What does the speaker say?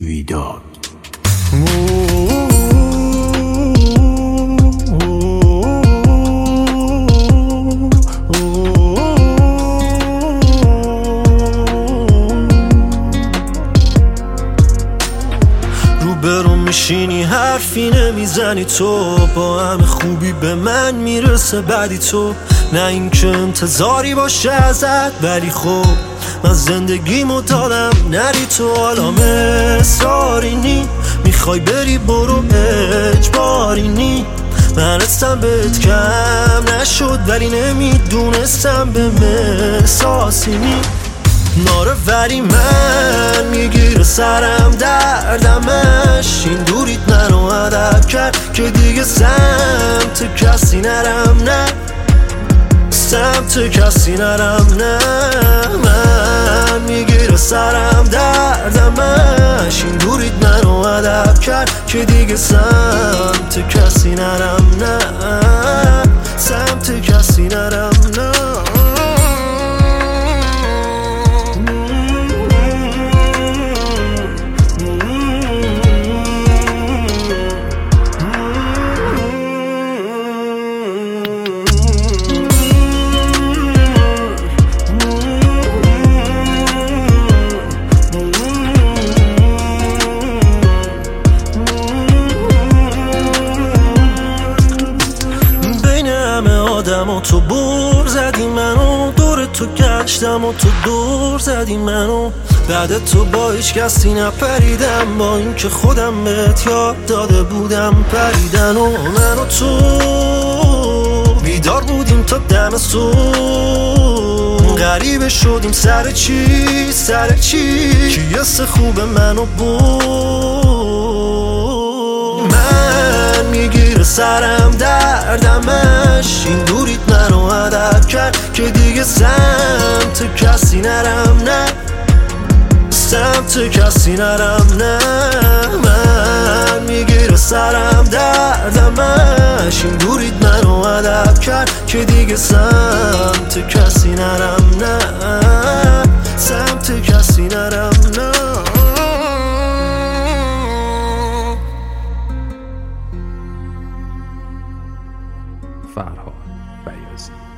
ویداد. روبرو میشینی حرفی نمیزنی، تو با همه خوبی به من میرسه بعدی تو. نه این که انتظاری باشه ازت، ولی خب من زندگیمو دادم نری تو. حالا مصراری نی، میخوای بری برو اجباری نی. من حسم بهت کم نشد ولی نمیدونستم به احساسی نی. ناره ولی من میگیره سرم دردمش، این دوریت منو هدف کرد که دیگه سمت کسی نرم. نه سمت کسی نرم، نه من میگیره سرم دردمش، این دوریت منو هدف کرد که دیگه سمت کسی نرم. نه سمت کسی نرم، نه. و تو بر زدی منو، دور تو گشتم و تو دور زدی منو. بعد تو با هیچ کسی نپریدم، با این که خودم بهت یاد داده بودم پریدن. و من و تو بیدار بودیم تا دم صبح، غریبه شدیم سر چی کی حس خوب منو بود. من میگیره سرم دردمش، این دوریت منو هدف کرد که دیگه سمت کسی نرم. نه سمت کسی نرم، نه من میگیره سرم دردمش، این دوریت منو هدف کرد که دیگه سمت کسی نرم. نه سمت کسی نرم، نه. فرهاد بیاضی.